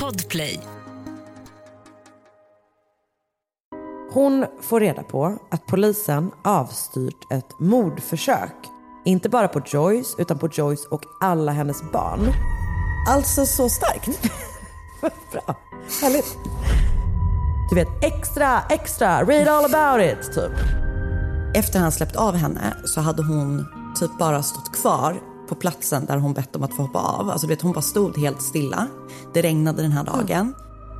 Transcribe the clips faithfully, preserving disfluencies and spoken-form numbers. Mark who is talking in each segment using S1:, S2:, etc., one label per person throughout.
S1: Podplay.
S2: Hon får reda på att polisen avstyrt ett mordförsök. Inte bara på Joyce utan på Joyce och alla hennes barn.
S3: Alltså så starkt.
S2: Bra, härligt. Du vet, extra, extra, read all about it, typ.
S3: Efter han släppt av henne så hade hon typ bara stått kvar på platsen där hon bett om att få hoppa av. Alltså vet, hon bara stod helt stilla. Det regnade den här dagen. Mm.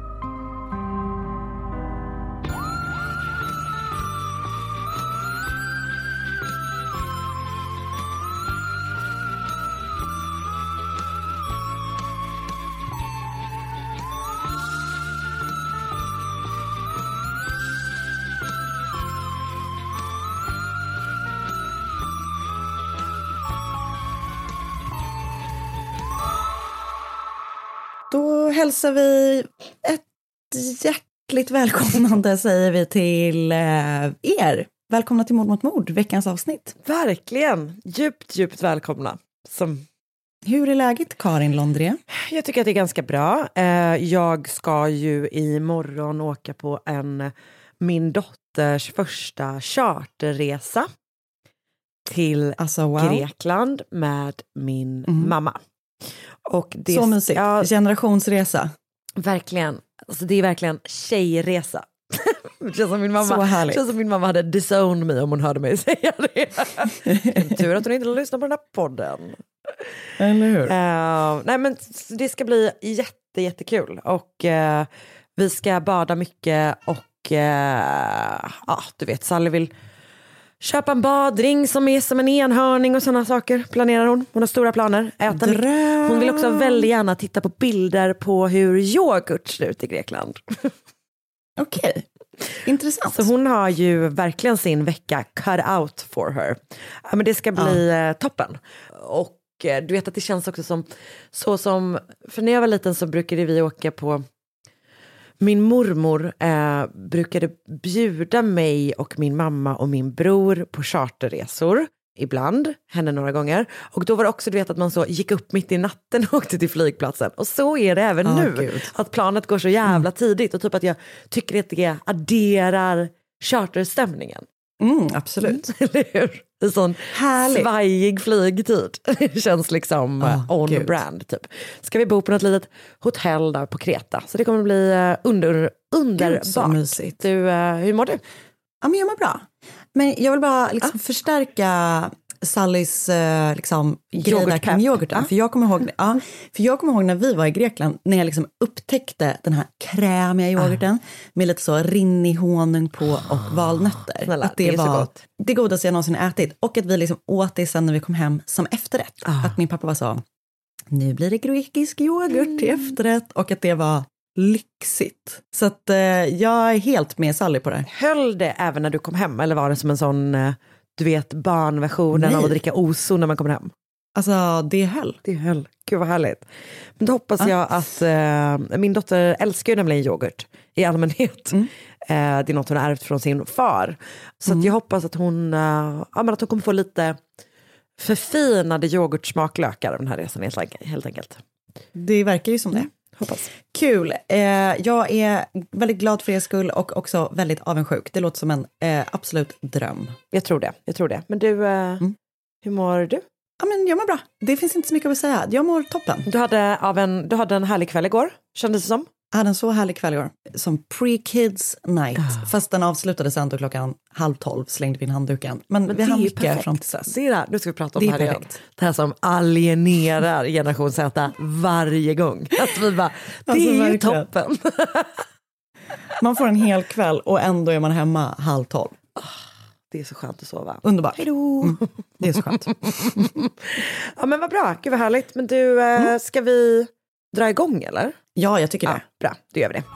S3: Då hälsar vi ett hjärtligt välkomnande säger vi till er. Välkomna till Mord mot mord, veckans avsnitt.
S2: Verkligen, djupt, djupt välkomna. Som...
S3: Hur är läget, Karin Londré?
S2: Jag tycker att det är ganska bra. Jag ska ju imorgon åka på en min dotters första charterresa till
S3: alltså, wow.
S2: Grekland med min mm. mamma. Och det,
S3: så mysigt, ja, generationsresa.
S2: Verkligen, alltså det är verkligen tjejresa. Det känns som min mamma,
S3: så härligt.
S2: Känns som min mamma hade disowned mig om hon hörde mig säga det. Tur att hon inte lyssnar på den här podden.
S3: Eller hur?
S2: Uh, nej men det ska bli jätte, jättekul. Och uh, vi ska bada mycket och uh, ja, du vet, Sally vill köpa en badring som är som en enhörning och sådana saker planerar hon. Hon har stora planer. Äta mycket. Hon vill också väldigt gärna titta på bilder på hur yoghurt ser ut i Grekland.
S3: Okej, okay. Intressant.
S2: Så hon har ju verkligen sin vecka cut out for her. Ja, men det ska bli ja. toppen. Och du vet att det känns också som så som, för när jag var liten så brukade vi åka på, min mormor eh, brukade bjuda mig och min mamma och min bror på charterresor. Ibland, henne några gånger. Och då var det också, du vet, att man så gick upp mitt i natten och åkte till flygplatsen. Och så är det även oh, nu. Gud. Att planet går så jävla tidigt. Och typ att jag tycker att det adderar charterstämningen.
S3: Mm, absolut.
S2: Eller hur? En sån härligt svajig flygtid. Det känns liksom oh, on Gud. brand typ. Ska vi bo på något litet hotell där på Kreta. Så det kommer bli under, underbart. Gud, så mysigt. Du, uh, hur mår du?
S3: Ja, men jag mår bra. Men jag vill bara liksom ah. förstärka Sallys uh, liksom, grej där kring yoghurten. Ah. För, jag kommer ihåg, ja, för jag kommer ihåg när vi var i Grekland, när jag liksom upptäckte den här krämiga yoghurten ah. med lite så rinnig honung på och valnötter.
S2: Snälla,
S3: att det, det var gott. Det godaste jag någonsin ätit. Och att vi liksom åt det sen när vi kom hem som efterrätt. Ah. Att min pappa var så, nu blir det grekisk yoghurt mm. till efterrätt. Och att det var lyxigt. Så att eh, jag är helt med Sally på det.
S2: Höll det även när du kom hem? Eller var det som en sån, eh, du vet, barnversionen av att dricka oso när man kommer hem?
S3: Alltså, det höll.
S2: Det höll. Gud vad härligt. Men då hoppas ah. jag att eh, min dotter älskar ju nämligen yoghurt i allmänhet. Mm. Eh, det är något hon har ärvt från sin far. Så mm. att jag hoppas att hon, eh, ja, men att hon kommer få lite förfinade yoghurtsmaklökar av den här resan helt enkelt.
S3: Det verkar ju som det.
S2: Hoppas.
S3: Kul. Eh, jag är väldigt glad för er skull och också väldigt avundsjuk. Det låter som en eh, absolut dröm.
S2: Jag tror det, jag tror det. Men du, eh, mm. hur mår du?
S3: Ja, men jag mår bra. Det finns inte så mycket att säga. Jag mår toppen.
S2: Du hade, av en, du hade en härlig kväll igår, kändes det som?
S3: Jag hade en så härlig kväll igår. Som pre-kids night. Ah. Fast den avslutades ändå klockan halv tolv, slängde vi in handduken. Men, Men vi hann mycket fram till dess.
S2: Det är det, nu ska vi prata om
S3: det
S2: det här igen. Det här som alienerar generation Z varje gång. Att vi bara, det alltså, är ju toppen.
S3: Man får en hel kväll och ändå är man hemma halv tolv.
S2: Det är så skönt att sova.
S3: Underbart.
S2: Hejdå.
S3: Mm. Det är så skönt.
S2: Ja, men vad bra. Gud vad härligt. Men du, mm. ska vi dra igång eller?
S3: Ja, jag tycker det.
S2: Ja, bra, då gör vi det.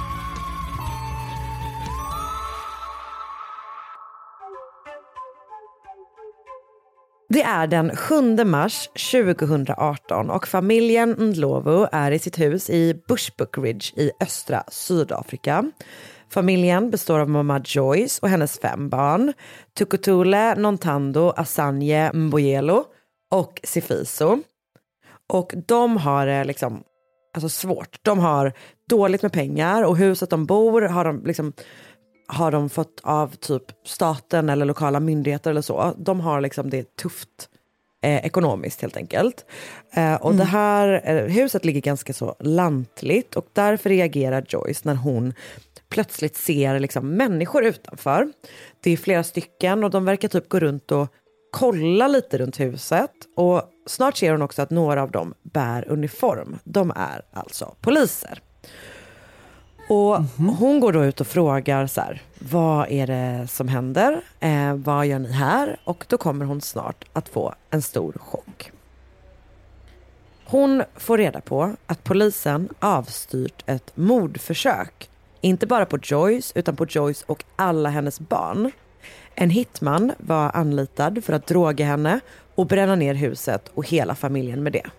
S2: Det är den sjunde mars tjugohundraarton och familjen Ndlovu är i sitt hus i Bushbuck Ridge i östra Sydafrika. Familjen består av mamma Joyce och hennes fem barn, Tukutule, Nontando, Asanje, Mboyelo och Sifiso. Och de har liksom alltså svårt. De har dåligt med pengar och huset de bor har de liksom har de fått av typ staten eller lokala myndigheter eller så. De har liksom det tufft eh, ekonomiskt helt enkelt. Eh, och mm. det här eh, huset ligger ganska så lantligt och därför reagerar Joyce när hon plötsligt ser liksom människor utanför. Det är flera stycken och de verkar typ gå runt och kolla lite runt huset och snart ser hon också att några av dem bär uniform. De är alltså poliser. Och mm-hmm. hon går då ut och frågar så här, vad är det som händer? Eh, vad gör ni här? Och då kommer hon snart att få en stor chock. Hon får reda på att polisen avstyrt ett mordförsök. Inte bara på Joyce utan på Joyce och alla hennes barn. En hitman var anlitad för att droga henne och bränna ner huset och hela familjen med det.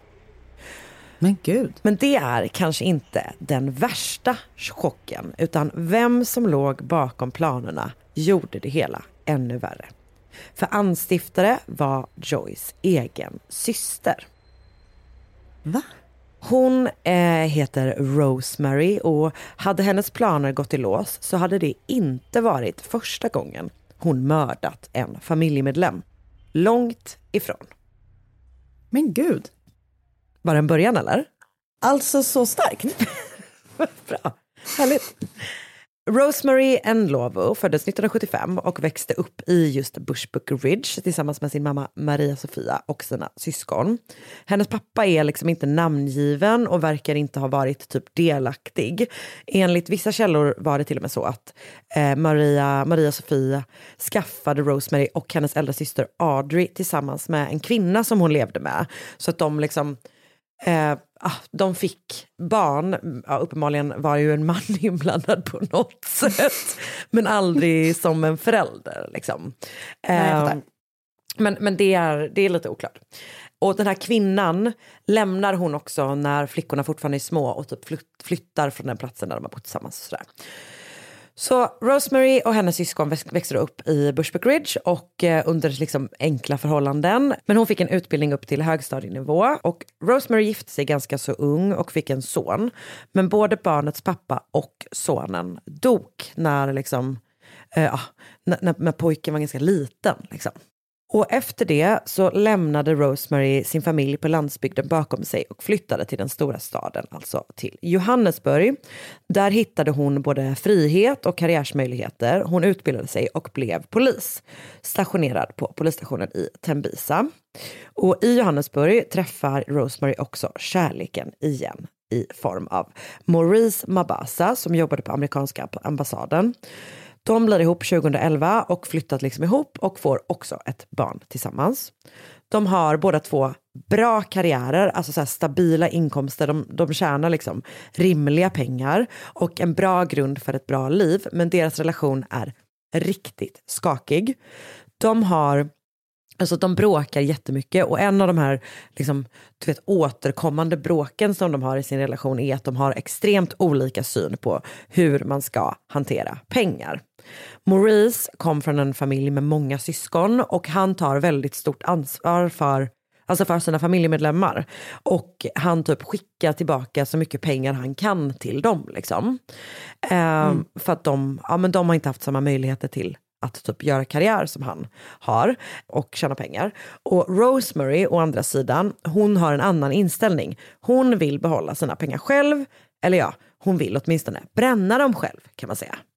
S3: Men gud.
S2: Men det är kanske inte den värsta chocken utan vem som låg bakom planerna gjorde det hela ännu värre. För anstiftare var Joyce egen syster.
S3: Va?
S2: Hon eh, heter Rosemary och hade hennes planer gått i lås så hade det inte varit första gången hon mördat en familjemedlem. Långt ifrån.
S3: Men gud.
S2: Var det en början eller?
S3: Alltså så starkt.
S2: Bra, härligt. Rosemary Enlovo föddes nittonhundrasjuttiofem och växte upp i just Bushbuck Ridge tillsammans med sin mamma Maria Sofia och sina syskon. Hennes pappa är liksom inte namngiven och verkar inte ha varit typ delaktig. Enligt vissa källor var det till och med så att eh, Maria, Maria Sofia skaffade Rosemary och hennes äldre syster Audrey tillsammans med en kvinna som hon levde med. Så att de liksom... Eh, de fick barn, ja, uppenbarligen var ju en man inblandad på något sätt, men aldrig som en förälder liksom. eh, men, men det är, det är lite oklart. Och den här kvinnan lämnar hon också när flickorna fortfarande är små och typ flyttar från den platsen där de har bott tillsammans och sådär. Så Rosemary och hennes syskon växte upp i Bushbuck Ridge och eh, under liksom enkla förhållanden. Men hon fick en utbildning upp till högstadienivå och Rosemary gifte sig ganska så ung och fick en son. Men både barnets pappa och sonen dog när, liksom, eh, när, när, när pojken var ganska liten. Liksom. Och efter det så lämnade Rosemary sin familj på landsbygden bakom sig och flyttade till den stora staden, alltså till Johannesburg. Där hittade hon både frihet och karriärsmöjligheter. Hon utbildade sig och blev polis, stationerad på polisstationen i Tembisa. Och i Johannesburg träffar Rosemary också kärleken igen i form av Maurice Mabasa som jobbade på amerikanska ambassaden. De blir ihop tjugoelva och flyttat liksom ihop och får också ett barn tillsammans. De har båda två bra karriärer, alltså så här stabila inkomster. De, de tjänar liksom rimliga pengar och en bra grund för ett bra liv. Men deras relation är riktigt skakig. De har... Alltså de bråkar jättemycket och en av de här liksom, du vet, återkommande bråken som de har i sin relation är att de har extremt olika syn på hur man ska hantera pengar. Maurice kom från en familj med många syskon och han tar väldigt stort ansvar för, alltså för sina familjemedlemmar. Och han typ skickar tillbaka så mycket pengar han kan till dem. Liksom. Mm. Ehm, för att de, ja, men de har inte haft samma möjligheter till att typ göra karriär som han har och tjäna pengar. Och Rosemary å andra sidan, hon har en annan inställning. Hon vill behålla sina pengar själv, eller ja, hon vill åtminstone bränna dem själv kan man säga.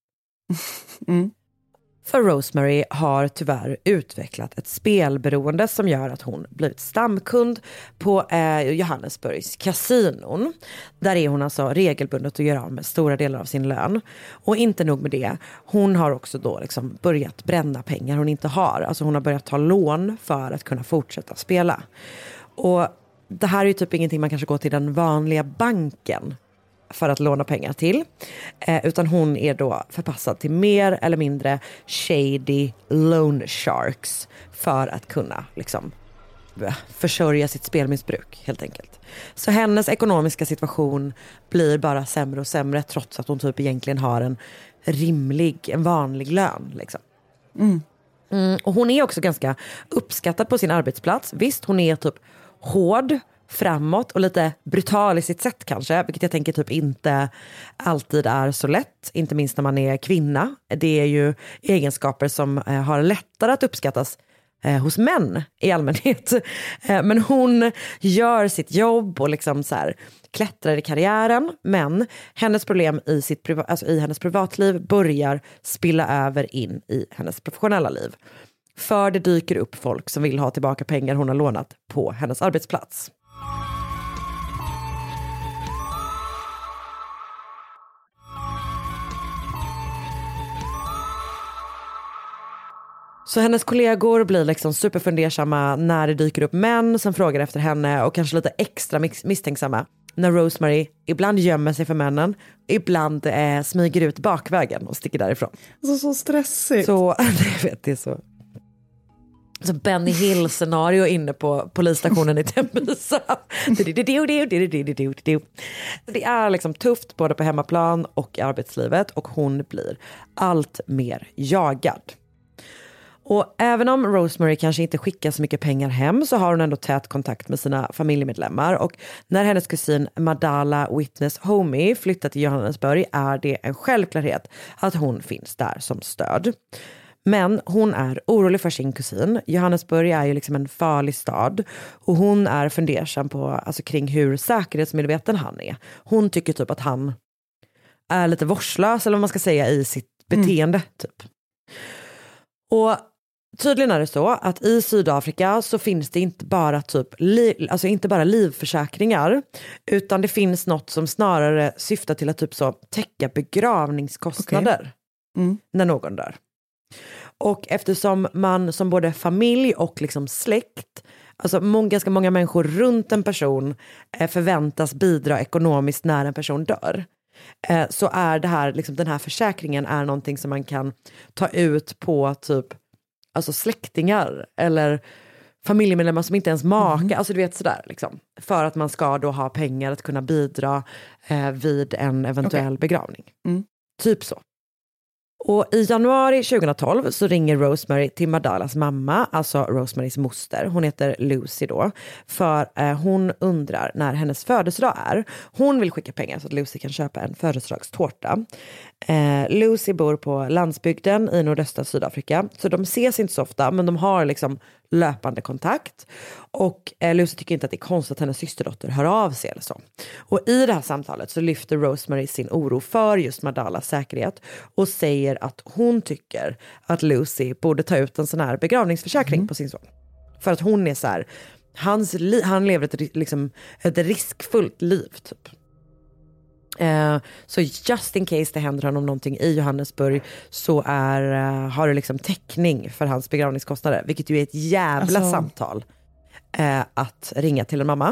S2: Mm. För Rosemary har tyvärr utvecklat ett spelberoende som gör att hon blivit stamkund på eh, Johannesburgs kasinon. Där är hon alltså regelbundet att göra av med stora delar av sin lön. Och inte nog med det, hon har också då liksom börjat bränna pengar hon inte har. Alltså hon har börjat ta lån för att kunna fortsätta spela. Och det här är ju typ ingenting man kanske går till den vanliga banken för att låna pengar till. Eh, utan hon är då förpassad till mer eller mindre shady loan sharks för att kunna liksom försörja sitt spelmissbruk helt enkelt. Så hennes ekonomiska situation blir bara sämre och sämre trots att hon typ egentligen har en rimlig, en vanlig lön liksom. Mm. Mm, och hon är också ganska uppskattad på sin arbetsplats. Visst, hon är typ hård framåt och lite brutal i sitt sätt kanske, vilket jag tänker typ inte alltid är så lätt, inte minst när man är kvinna. Det är ju egenskaper som eh, har lättare att uppskattas eh, hos män i allmänhet. Eh, men hon gör sitt jobb och liksom så här klättrar i karriären, men hennes problem i, sitt priva- alltså i hennes privatliv börjar spilla över in i hennes professionella liv. För det dyker upp folk som vill ha tillbaka pengar hon har lånat på hennes arbetsplats. Så hennes kollegor blir liksom superfundersamma när det dyker upp män som frågar efter henne och kanske lite extra misstänksamma när Rosemary ibland gömmer sig för männen, ibland eh, smyger ut bakvägen och sticker därifrån.
S3: Alltså så stressigt.
S2: Så, jag vet, det är så... Så Benny Hill-scenario inne på polisstationen i Tembisa. Det är liksom tufft både på hemmaplan och arbetslivet och hon blir allt mer jagad. Och även om Rosemary kanske inte skickar så mycket pengar hem så har hon ändå tät kontakt med sina familjemedlemmar. Och när hennes kusin Madala Witness Homey flyttar till Johannesburg är det en självklarhet att hon finns där som stöd. Men hon är orolig för sin kusin. Johannesburg är ju liksom en farlig stad. Och hon är fundersam på, alltså, kring hur säkerhetsmedveten han är. Hon tycker typ att han är lite vårdslös, eller vad man ska säga, i sitt beteende. Mm. Typ. Och tydligen är det så att i Sydafrika så finns det inte bara typ li- alltså inte bara livförsäkringar, utan det finns något som snarare syftar till att typ så täcka begravningskostnader okay. mm. när någon dör. Och eftersom man som både familj och liksom släkt, alltså må- ganska många människor runt en person eh, förväntas bidra ekonomiskt när en person dör, eh, så är det här, liksom, den här försäkringen är någonting som man kan ta ut på typ alltså släktingar eller familjemedlemmar som inte ens maka, mm. alltså du vet sådär liksom, för att man ska då ha pengar att kunna bidra eh, vid en eventuell okay. begravning. Mm. Typ så. Och i januari tjugohundratolv så ringer Rosemary till Madalas mamma, alltså Rosemarys moster. Hon heter Lucy då. För eh, hon undrar när hennes födelsedag är. Hon vill skicka pengar så att Lucy kan köpa en födelsedagstårta. Eh, Lucy bor på landsbygden i nordöstra Sydafrika. Så de ses inte så ofta, men de har liksom löpande kontakt. Och eh, Lucy tycker inte att det är konstigt att hennes systerdotter hör av sig eller så. Och i det här samtalet så lyfter Rosemary sin oro för just Madalas säkerhet och säger att hon tycker att Lucy borde ta ut en sån här begravningsförsäkring mm. på sin son. För att hon är så här, hans li- han lever ett, liksom, ett riskfullt liv typ. Eh, så just in case det händer honom någonting i Johannesburg så är, uh, har du liksom täckning för hans begravningskostnader, vilket ju är ett jävla alltså... samtal eh, att ringa till en mamma.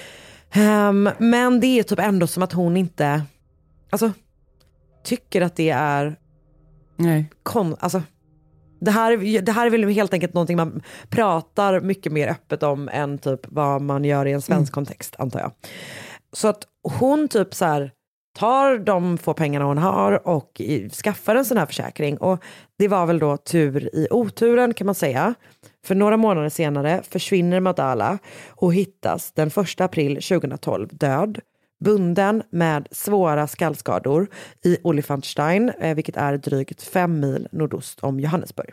S2: Um, men det är typ ändå som att hon inte alltså tycker att det är nej. Kon, alltså, det, här, det här är väl helt enkelt någonting man pratar mycket mer öppet om än typ vad man gör i en svensk mm. kontext, antar jag. Så att hon typ så här tar de få pengarna hon har och i, skaffar en sån här försäkring. Och det var väl då tur i oturen kan man säga. För några månader senare försvinner Madala och hittas den första april tjugohundratolv död, bunden med svåra skallskador i Olifantsstein, vilket är drygt fem mil nordost om Johannesburg.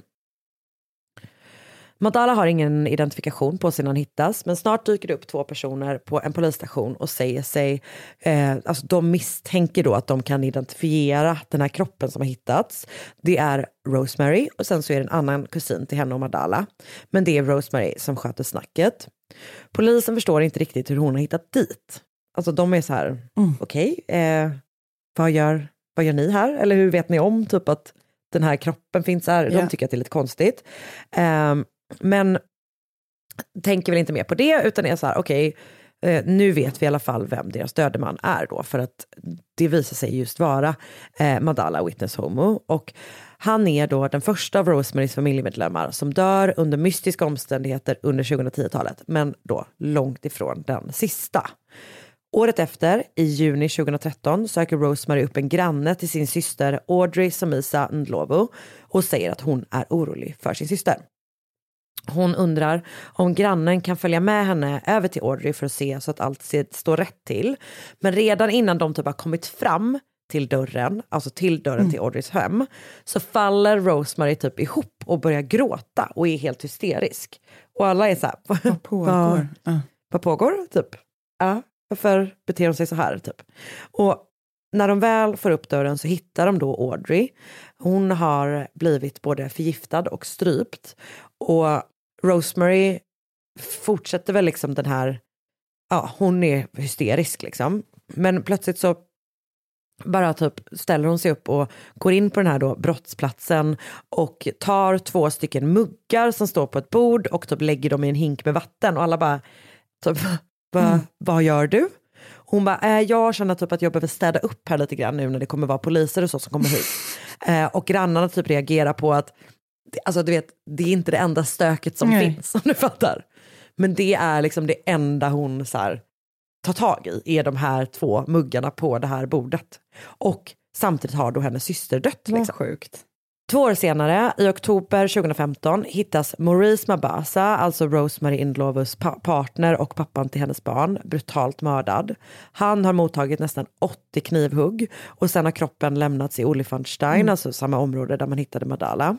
S2: Madala har ingen identifikation på sig när han hittas, men snart dyker det upp två personer på en polisstation och säger sig, eh, alltså de misstänker då att de kan identifiera den här kroppen som har hittats. Det är Rosemary och sen så är det en annan kusin till henne och Madala. Men det är Rosemary som sköter snacket. Polisen förstår inte riktigt hur hon har hittat dit. Alltså de är så här, mm. okej, okay, eh, vad, gör, vad gör ni här? Eller hur vet ni om typ att den här kroppen finns här? Yeah. De tycker att det är lite konstigt. Um, Men tänker väl inte mer på det utan är så här, okej, okay, eh, nu vet vi i alla fall vem deras döde man är då, för att det visar sig just vara eh, Madala Witness Homey, och han är då den första av Rosemarys familjemedlemmar som dör under mystiska omständigheter under tjugohundratio-talet, men då långt ifrån den sista. Året efter, i juni tjugohundratretton, söker Rosemary upp en granne till sin syster Audrey Somisa Ndlovu och säger att hon är orolig för sin syster. Hon undrar om grannen kan följa med henne över till Audrey för att se så att allt står rätt till. Men redan innan de typ har kommit fram till dörren, alltså till dörren mm. till Audreys hem, så faller Rosemary typ ihop och börjar gråta och är helt hysterisk. Och alla är så här,
S3: vad pågår?
S2: vad, uh. vad pågår? Typ. Ja, varför beter hon sig så här? Typ. Och när de väl får upp dörren så hittar de då Audrey. Hon har blivit både förgiftad och strypt. Och Rosemary fortsätter väl liksom den här, ja, hon är hysterisk liksom. Men plötsligt så bara typ ställer hon sig upp och går in på den här då brottsplatsen och tar två stycken muggar som står på ett bord och typ lägger dem i en hink med vatten. Och alla bara, typ, va, mm. vad gör du? Hon bara, äh, jag känner typ att jag behöver städa upp här lite grann nu när det kommer vara poliser och så som kommer hit. Eh, och grannarna typ reagerar på att, alltså du vet, det är inte det enda stöket som Nej. finns, som du fattar. Men det är liksom det enda hon så här tar tag i, är de här två muggarna på det här bordet. Och samtidigt har då hennes syster dött.
S3: Vad
S2: liksom.
S3: sjukt.
S2: Två år senare, i oktober tjugohundrafemton, hittas Maurice Mabasa, alltså Rosemary Ndlovus pa- partner och pappan till hennes barn, brutalt mördad. Han har mottagit nästan åttio knivhugg och sen har kroppen lämnats i Olifanstein, mm. alltså samma område där man hittade Madala.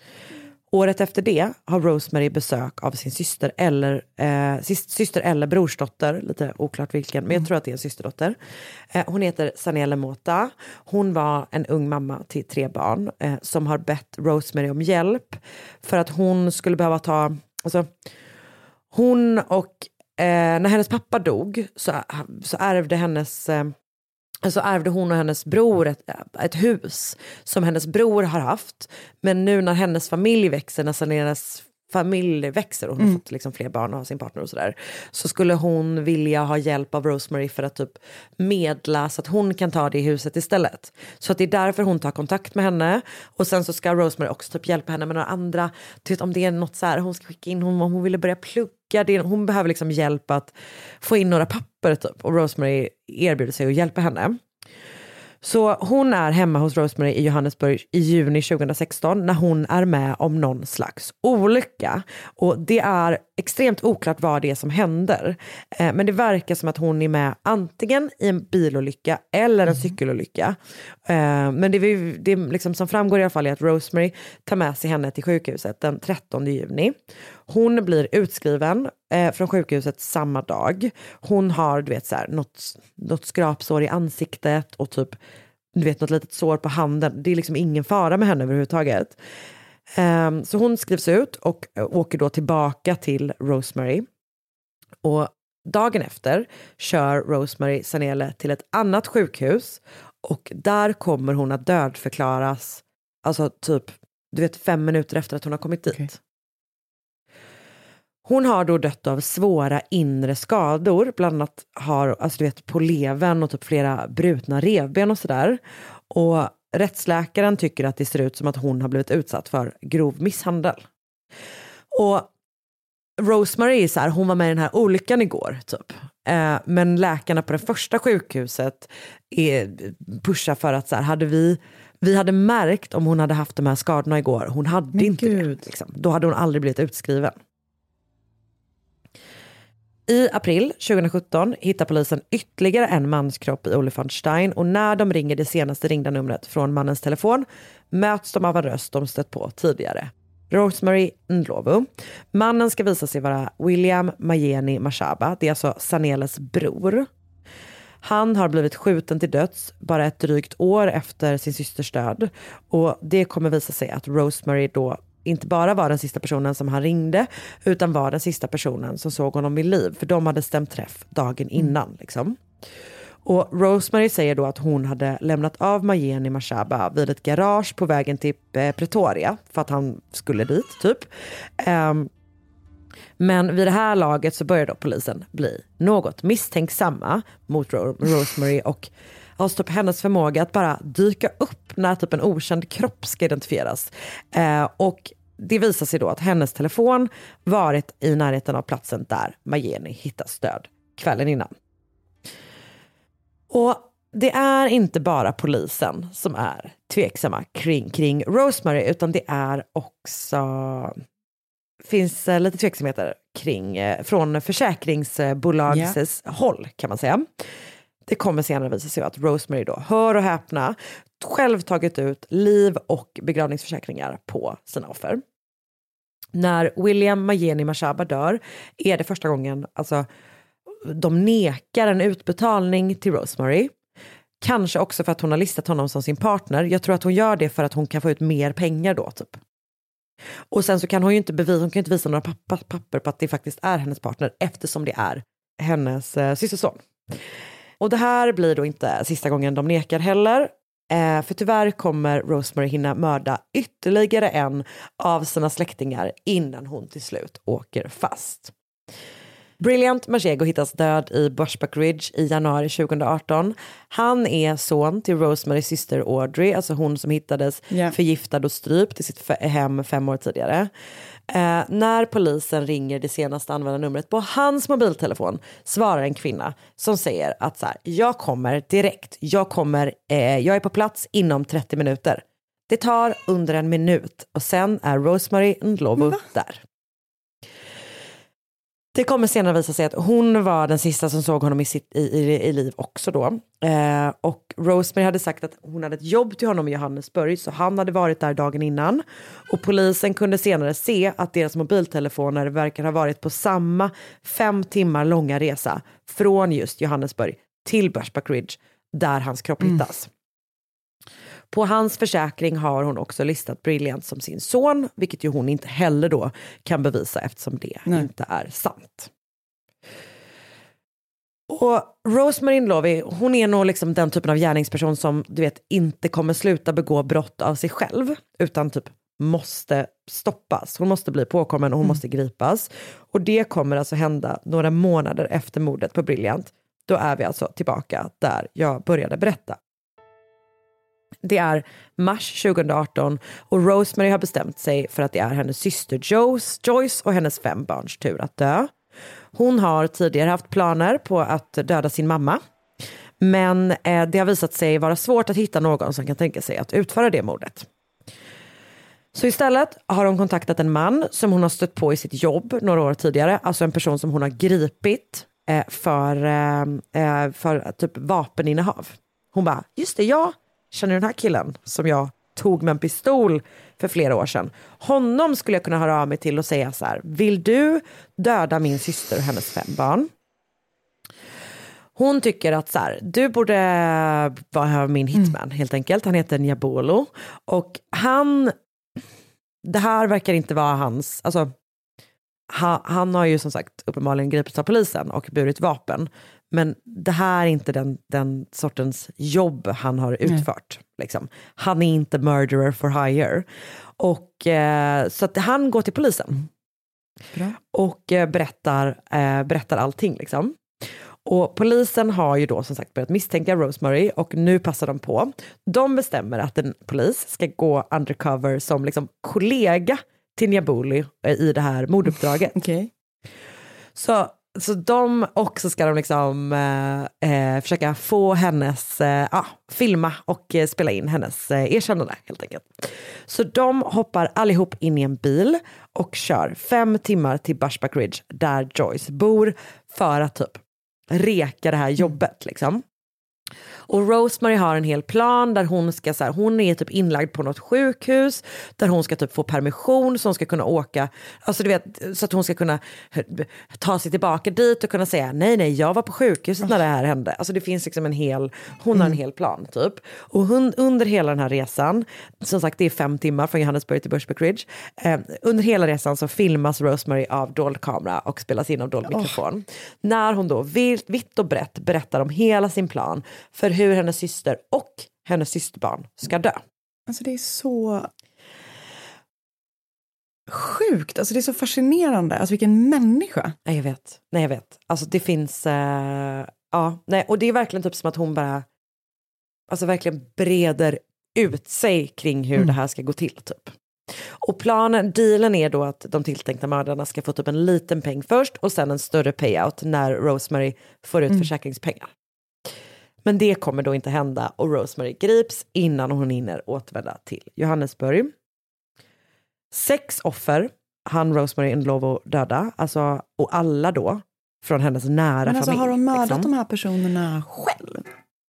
S2: Året efter det har Rosemary besök av sin syster eller, eh, syster eller brorsdotter, lite oklart vilken, men jag tror att det är en systerdotter. Eh, hon heter Sanele Mota. Hon var en ung mamma till tre barn eh, som har bett Rosemary om hjälp för att hon skulle behöva ta, alltså hon och eh, när hennes pappa dog så, så ärvde hennes eh, Alltså ärvde hon och hennes bror ett, ett hus som hennes bror har haft. Men nu när hennes familj växer, när hennes familj växer och hon mm. har fått liksom fler barn och har sin partner och sådär, så skulle hon vilja ha hjälp av Rosemary för att typ medla så att hon kan ta det i huset istället. Så att det är därför hon tar kontakt med henne. Och sen så ska Rosemary också typ hjälpa henne med några andra. Typ om det är något så här, hon ska skicka in, hon, om hon ville börja plugga. Det, hon behöver liksom hjälp att få in några papper typ. Och Rosemary erbjuder sig att hjälpa henne. Så hon är hemma hos Rosemary i Johannesburg i juni tjugohundrasexton när hon är med om någon slags olycka. Och det är extremt oklart vad det är som händer. Eh, men det verkar som att hon är med antingen i en bilolycka eller en cykelolycka. Eh, men det, det liksom som framgår i alla fall är att Rosemary tar med sig henne till sjukhuset den trettonde juni. Hon blir utskriven eh, från sjukhuset samma dag. Hon har, du vet, så här, något, något skrapsår i ansiktet och typ, du vet, något litet sår på handen. Det är liksom ingen fara med henne överhuvudtaget. Um, så hon skrivs ut och åker då tillbaka till Rosemary. Och dagen efter kör Rosemary Sanele till ett annat sjukhus. Och där kommer hon att dödförklaras, alltså typ, du vet, fem minuter efter att hon har kommit dit. Okay. Hon har då dött av svåra inre skador, bland annat har, alltså du vet, på levern och typ flera brutna revben och sådär. Och rättsläkaren tycker att det ser ut som att hon har blivit utsatt för grov misshandel. Och Rosemary är så här, hon var med i den här olyckan igår typ. Eh, men läkarna på det första sjukhuset är, pushar för att så här, hade vi vi hade märkt om hon hade haft de här skadorna igår. Hon hade men inte Gud. det. Liksom. Då hade hon aldrig blivit utskriven. I april tjugohundrasjutton hittar polisen ytterligare en manskropp i Olifanstein och när de ringer det senaste ringda numret från mannens telefon möts de av en röst de stött på tidigare. Rosemary Ndlovu. Mannen ska visa sig vara William Mayeni Mashaba, det är alltså Saneles bror. Han har blivit skjuten till döds bara ett drygt år efter sin systers död och det kommer visa sig att Rosemary då inte bara var den sista personen som han ringde utan var den sista personen som såg honom vid liv. För de hade stämt träff dagen innan. Mm. Liksom. Och Rosemary säger då att hon hade lämnat av Mayeni Mashaba vid ett garage på vägen till Pretoria för att han skulle dit typ. Um, men vid det här laget så börjar då polisen bli något misstänksamma mot Ro- Rosemary och alltså på hennes förmåga att bara dyka upp när typ en okänd kropp ska identifieras. Eh, och det visar sig då att hennes telefon varit i närheten av platsen där Mayeni hittas död kvällen innan. Och det är inte bara polisen som är tveksamma kring, kring Rosemary utan det är också finns eh, lite tveksamheter kring eh, från försäkringsbolags yeah. håll kan man säga. Det kommer senare visa sig att Rosemary då, hör och häpna, själv tagit ut liv- och begravningsförsäkringar på sina offer. När William Majeni Mashaba dör är det första gången alltså, de nekar en utbetalning till Rosemary. Kanske också för att hon har listat honom som sin partner. Jag tror att hon gör det för att hon kan få ut mer pengar då typ. Och sen så kan hon ju inte bevisa, hon kan inte visa några pappa, papper på att det faktiskt är hennes partner eftersom det är hennes eh, systerson. Och det här blir då inte sista gången de nekar heller. Eh, för tyvärr kommer Rosemary hinna mörda ytterligare en av sina släktingar innan hon till slut åker fast. Brilliant Mashego hittas död i Bushbuck Ridge i januari tjugoarton. Han är son till Rosemarys syster Audrey, alltså hon som hittades yeah. förgiftad och strypt i sitt hem fem år tidigare. Eh, när polisen ringer det senaste användarnumret på hans mobiltelefon svarar en kvinna som säger att så här, jag kommer direkt, jag kommer, eh, jag är på plats inom trettio minuter. Det tar under en minut och sen är Rosemary Ndlovu där. Det kommer senare visa sig att hon var den sista som såg honom i sitt i, i, i liv också då. Eh, och Rosemary hade sagt att hon hade ett jobb till honom i Johannesburg så han hade varit där dagen innan. Och polisen kunde senare se att deras mobiltelefoner verkar ha varit på samma fem timmar långa resa från just Johannesburg till Bushbuck Ridge där hans kropp mm. hittas. På hans försäkring har hon också listat Brilliant som sin son, vilket ju hon inte heller då kan bevisa eftersom det Nej. inte är sant. Och Rosemary Ndlovu, hon är nog liksom den typen av gärningsperson som du vet inte kommer sluta begå brott av sig själv utan typ måste stoppas. Hon måste bli påkommen och hon mm. måste gripas. Och det kommer alltså hända några månader efter mordet på Brilliant. Då är vi alltså tillbaka där jag började berätta. Det är mars tjugoarton och Rosemary har bestämt sig för att det är hennes syster Joyce och hennes fem barns tur att dö. Hon har tidigare haft planer på att döda sin mamma. Men eh, det har visat sig vara svårt att hitta någon som kan tänka sig att utföra det mordet. Så istället har hon kontaktat en man som hon har stött på i sitt jobb några år tidigare. Alltså en person som hon har gripit eh, för, eh, för typ vapeninnehav. Hon bara, just det, jag känner den här killen som jag tog med en pistol för flera år sedan. Honom skulle jag kunna höra av mig till och säga så här, vill du döda min syster och hennes fem barn? Hon tycker att så här, du borde vara min hitman mm. helt enkelt. Han heter Nyabolo och han, det här verkar inte vara hans, alltså han, han har ju som sagt uppenbarligen gripits av polisen och burit vapen. Men det här är inte den, den sortens jobb han har utfört. Liksom. Han är inte murderer for hire. Och, eh, så att han går till polisen. Bra. Och eh, berättar, eh, berättar allting. Liksom. Och polisen har ju då som sagt börjat misstänka Rosemary och nu passar de på. De bestämmer att en polis ska gå undercover som liksom kollega till Nyabolo i det här morduppdraget.
S3: Okay.
S2: Så Så de också ska de liksom eh, försöka få hennes, eh, ah, filma och eh, spela in hennes eh, erkännande helt enkelt. Så de hoppar allihop in i en bil och kör fem timmar till Bushbuck Ridge där Joyce bor för att typ reka det här jobbet liksom. Och Rosemary har en hel plan där hon ska så här, hon är typ inlagd på något sjukhus där hon ska typ få permission så hon ska kunna åka, alltså du vet, så att hon ska kunna ta sig tillbaka dit och kunna säga nej nej jag var på sjukhuset när det här hände. Alltså det finns liksom en hel, hon mm. har en hel plan typ. Och hon, under hela den här resan, som sagt det är fem timmar från Johannesburg till Bushbuck Ridge, eh, under hela resan så filmas Rosemary av dold kamera och spelas in av dold mikrofon. Oh. När hon då vitt, vitt och brett berättar om hela sin plan för hur hennes syster och hennes systerbarn ska dö.
S3: Alltså det är så sjukt, alltså det är så fascinerande, alltså vilken människa.
S2: Nej jag vet, nej jag vet. Alltså det finns, uh, ja, nej och det är verkligen typ som att hon bara, alltså verkligen breder ut sig kring hur mm. det här ska gå till typ. Och planen, dealen är då att de tilltänkta mördarna ska få typ en liten peng först och sen en större payout när Rosemary får ut mm. försäkringspengar. Men det kommer då inte hända och Rosemary grips innan hon hinner återvända till Johannesburg. Sex offer han Rosemary Ndlovu döda. Alltså, och alla då från hennes nära
S3: Men alltså,
S2: familj.
S3: har hon mördat
S2: liksom.
S3: de här personerna själv?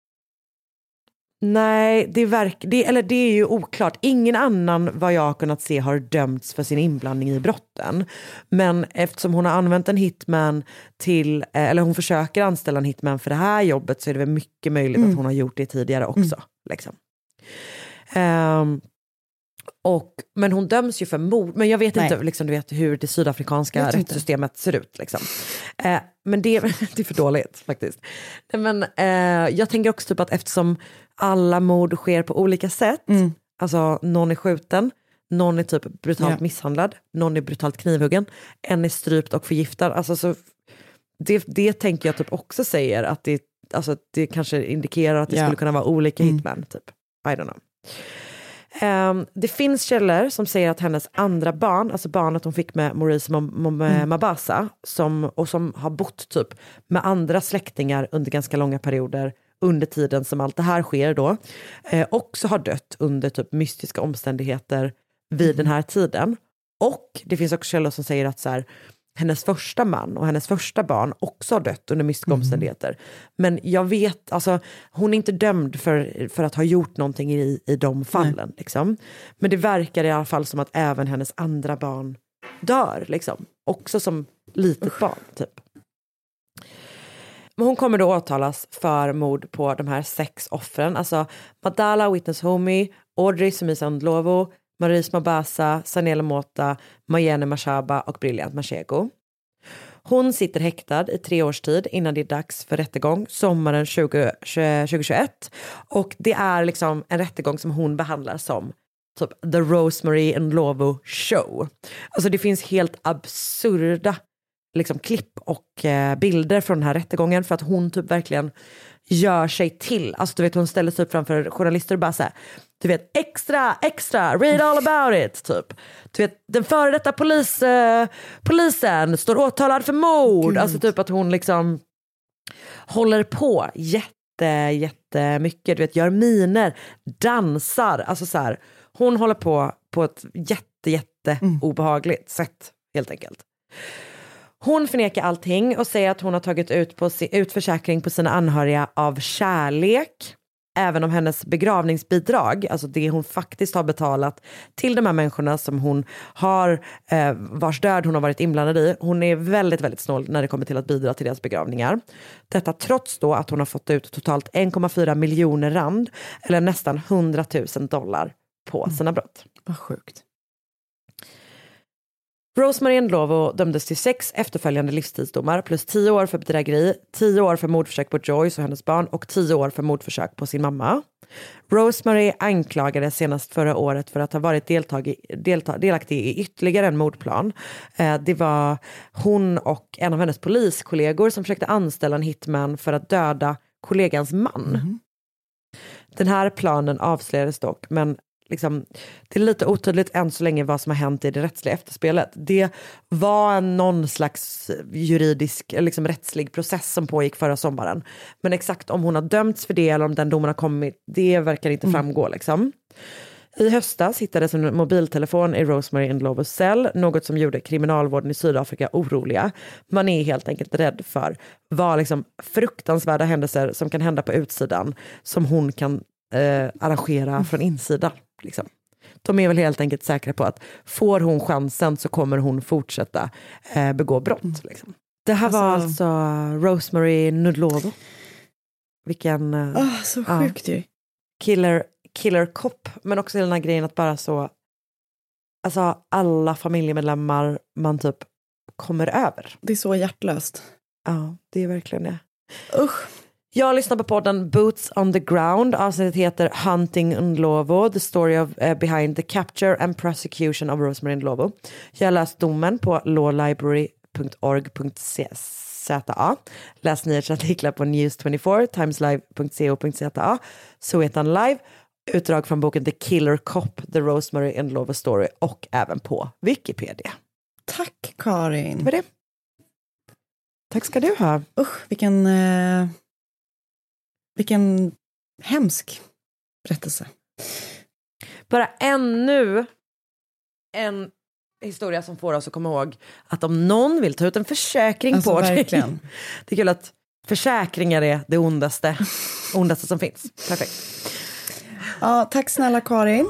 S2: Nej, det, verk, det, eller det är ju oklart. Ingen annan vad jag har kunnat se har dömts för sin inblandning i brotten. Men eftersom hon har använt en hitman till, eller hon försöker anställa en hitman för det här jobbet, så är det väl mycket möjligt mm. att hon har gjort det tidigare också. Mm. Liksom. Um, och, men hon döms ju för mord. Men jag vet Nej. inte liksom, du vet, hur det sydafrikanska rättssystemet inte. ser ut. Liksom. Uh, men det, det är för dåligt faktiskt. Men uh, jag tänker också typ att eftersom alla mord sker på olika sätt. Mm. Alltså någon är skjuten, någon är typ brutalt yeah. misshandlad, någon är brutalt knivhuggen, en är strypt och förgiftad. Alltså, så, det, det tänker jag typ också säger att det, alltså, det kanske indikerar att det yeah. skulle kunna vara olika mm. hitmän. Typ. I don't know. Um, det finns källor som säger att hennes andra barn, alltså barnet hon fick med Maurice Mabasa, mm. som, och som har bott typ med andra släktingar under ganska långa perioder under tiden som allt det här sker då, eh, också har dött under typ mystiska omständigheter vid mm. den här tiden. Och det finns också källor som säger att så här, hennes första man och hennes första barn också har dött under mystiska mm. omständigheter. Men jag vet, alltså hon är inte dömd för, för att ha gjort någonting i, i de fallen. Liksom. Men det verkar i alla fall som att även hennes andra barn dör. Liksom. Också som litet Usch. barn, typ. Men hon kommer då åtalas för mord på de här sex offren. Alltså Madala Witness Homie, Audrey Sumisa Ndlovu, Maurice Mabasa, Sanela Mota, Mayene Mashaba och Brilliant Mashego. Hon sitter häktad i tre års tid innan det är dags för rättegång sommaren tjugo tjugoett. Och det är liksom en rättegång som hon behandlar som typ The Rosemary Ndlovu Show. Alltså det finns helt absurda liksom klipp och eh, bilder från den här rättegången för att hon typ verkligen gör sig till. Alltså du vet, hon ställer sig upp framför journalister och bara så här, du vet, extra, extra, read all about it, typ. Du vet, den före detta polis, eh, polisen står åtalad för mord. Gud. Alltså typ att hon liksom håller på jätte, jättemycket. Du vet, gör miner, dansar. Alltså så här, hon håller på på ett jätte, jätte mm. obehagligt sätt, helt enkelt. Hon förnekar allting och säger att hon har tagit ut på utförsäkring på sina anhöriga av kärlek. Även om hennes begravningsbidrag, alltså det hon faktiskt har betalat till de här människorna som hon har, eh, vars död hon har varit inblandad i. Hon är väldigt, väldigt snål när det kommer till att bidra till deras begravningar. Detta trots då att hon har fått ut totalt en komma fyra miljoner rand, eller nästan hundratusen dollar på sina brott.
S3: Vad sjukt.
S2: Rosemary Ndlovu dömdes till sex efterföljande livstidsdomar plus tio år för bedrägeri, tio år för mordförsök på Joyce och hennes barn och tio år för mordförsök på sin mamma. Rosemary anklagades senast förra året för att ha varit deltag, deltag, delaktig i ytterligare en mordplan. Eh, det var hon och en av hennes poliskollegor som försökte anställa en hitman för att döda kollegans man. Mm. Den här planen avslöjades dock, men liksom, det är lite otydligt än så länge vad som har hänt i det rättsliga efterspelet. Det var någon slags juridisk, liksom rättslig process som pågick förra sommaren. Men exakt om hon har dömts för det eller om den domen har kommit, det verkar inte mm. framgå. Liksom. I höstas hittades en mobiltelefon i Rosemary Ndlovus cell, något som gjorde kriminalvården i Sydafrika oroliga. Man är helt enkelt rädd för vad liksom fruktansvärda händelser som kan hända på utsidan som hon kan eh, arrangera mm. från insidan. Liksom. De är väl helt enkelt säkra på att får hon chansen så kommer hon fortsätta eh, begå brott. Mm. Liksom. Det här alltså, var alltså Rosemary Ndlovu. Vilken eh,
S3: oh, så sjukt ju.
S2: Uh, killer, killer cop. Men också den här grejen att bara så alltså alla familjemedlemmar man typ kommer över.
S3: Det är så hjärtlöst.
S2: Ja, det är verkligen det.
S3: Usch.
S2: Jag lyssnar på podden Boots on the Ground. Avsnittet heter Hunting Ndlovu, the story of uh, behind the capture and prosecution of Rosemary Ndlovu. Jag har läst domen på lawlibrary punkt org punkt za. Läs nyhetsartiklar på news tjugofyra, timeslive punkt co punkt za, Sowetan Live, utdrag från boken The Killer Cop, The Rosemary Ndlovu Story och även på Wikipedia.
S3: Tack Karin.
S2: Det var det. Tack ska du ha.
S3: Usch, vilken... Uh... Vilken hemsk berättelse.
S2: Bara ännu en historia som får oss att komma ihåg att om någon vill ta ut en försäkring
S3: alltså,
S2: på
S3: verkligen.
S2: dig. Det är kul att försäkringar är det ondaste, ondaste som finns. Perfekt.
S3: Ja, tack snälla Karin.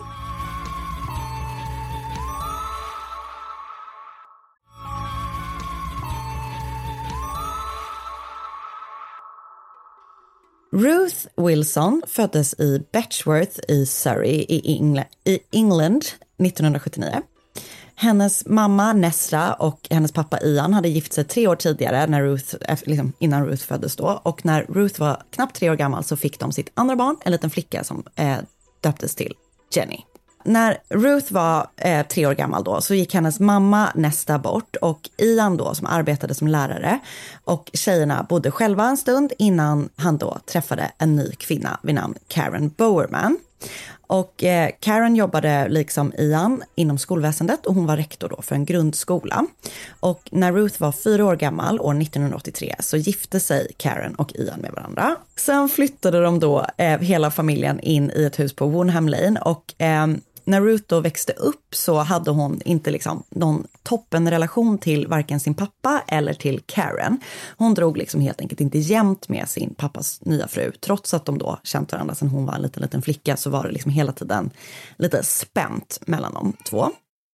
S3: Ruth Wilson föddes i Betchworth i Surrey i, Engla- i England nittonhundrasjuttionio. Hennes mamma Nesra och hennes pappa Ian hade gift sig tre år tidigare när Ruth, liksom innan Ruth föddes då. Och när Ruth var knappt tre år gammal så fick de sitt andra barn, en liten flicka som eh, döptes till Jenny. När Ruth var eh, tre år gammal då så gick hennes mamma Nesta bort och Ian då som arbetade som lärare och tjejerna bodde själva en stund innan han då träffade en ny kvinna vid namn Karen Bowerman. Och eh, Karen jobbade liksom Ian inom skolväsendet och hon var rektor då för en grundskola. Och när Ruth var fyra år gammal år nittonhundraåttiotre så gifte sig Karen och Ian med varandra. Sen flyttade de då eh, hela familjen in i ett hus på Woonham Lane och eh, när Ruth då växte upp så hade hon inte liksom någon toppenrelation till varken sin pappa eller till Karen. Hon drog liksom helt enkelt inte jämnt med sin pappas nya fru. Trots att de då känt varandra sedan hon var en liten, liten flicka så var det liksom hela tiden lite spänt mellan de två.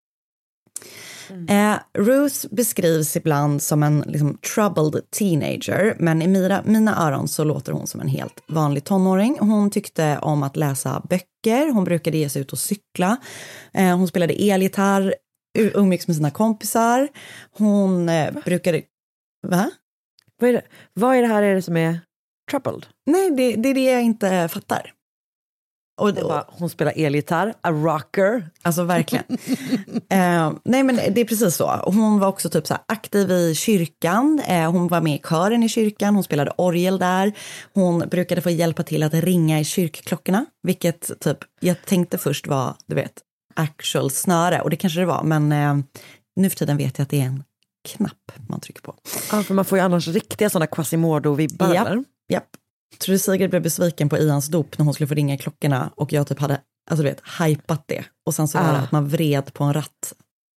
S3: Mm. Eh, Ruth beskrivs ibland som en liksom, troubled teenager, men i mina, mina öron så låter hon som en helt vanlig tonåring. Hon tyckte om att läsa böcker, hon brukade ge sig ut och cykla, eh, hon spelade elgitarr, umgicks med sina kompisar, hon eh, brukade... Va?
S2: Vad är, det? Vad är det här är det som är troubled?
S3: Nej, det, det är det jag inte fattar. Och,
S2: hon, bara, hon spelar elgitarr, a rocker.
S3: Alltså verkligen. eh, nej men det är precis så. Hon var också typ så här aktiv i kyrkan. Eh, hon var med i kören i kyrkan. Hon spelade orgel där. Hon brukade få hjälpa till att ringa i kyrkklockorna. Vilket typ, jag tänkte först var, du vet, actual snöre. Och det kanske det var. Men eh, nu för tiden vet jag att det är en knapp man trycker på.
S2: Ja, för man får ju annars riktiga sådana Quasimodo-vibbar.
S3: Japp, japp. Tror du Sigrid blev besviken på Ians dop när hon skulle få ringa i klockorna och jag typ hade, alltså du vet, hypat det. Och sen så var det ah. att man vred på en ratt.